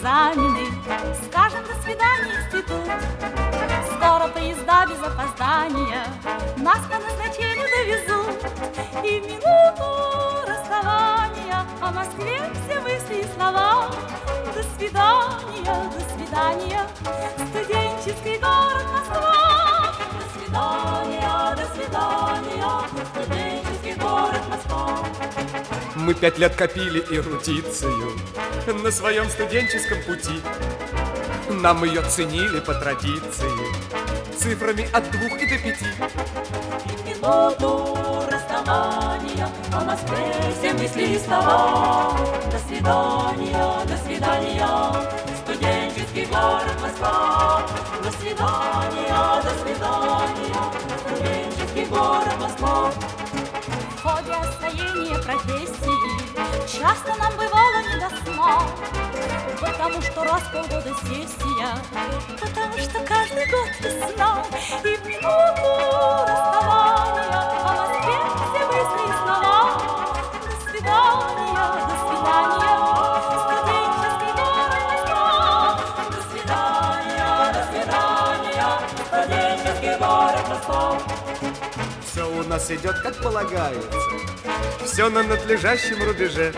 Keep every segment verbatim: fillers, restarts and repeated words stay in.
экзамены, скажем до свидания, институт. Скоро поезда без опоздания нас по назначению довезут. И в минуту расставания о Москве все мысли и слова. До свидания, до свидания, студенческий город Москва. До свидания, до свидания, студенческий город Москва. Мы пять лет копили эрудицию на своем студенческом пути. Нам ее ценили по традиции цифрами от двух и до пяти. И в минуту расставания о Москве все мысли и слова. До свидания, до свидания, студенческий город Москва. До свидания, до свидания, студенческий город Москва. В ходе освоения профессии часто нам бывало не до сна, потому что раз в полгода сессия, потому что каждый год весна. И в минуту расставания о Москве все мысли и слова. До свидания, до свидания, студенческий город Москва. До свидания, до свидания, студенческий город Москва. Все у нас идет как полагается, все на надлежащем рубеже.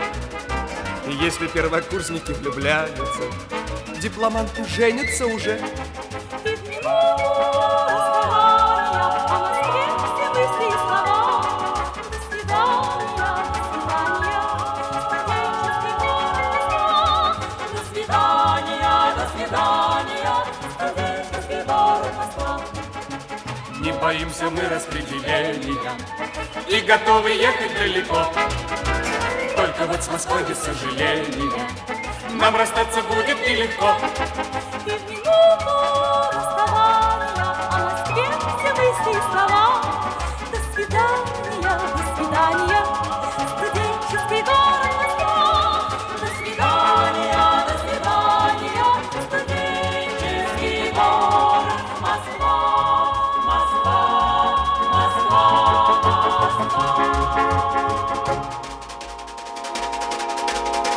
И если первокурсники влюбляются, дипломанты женятся уже. И в минуту расставания о Москве все мысли и слова. До свидания, до свидания, студенческий город Москва. До свидания, до свидания, студенческий город Москва. Не боимся мы распределения и готовы ехать далеко. Только вот с Москвой без сожаления нам расстаться будет нелегко. И в минуту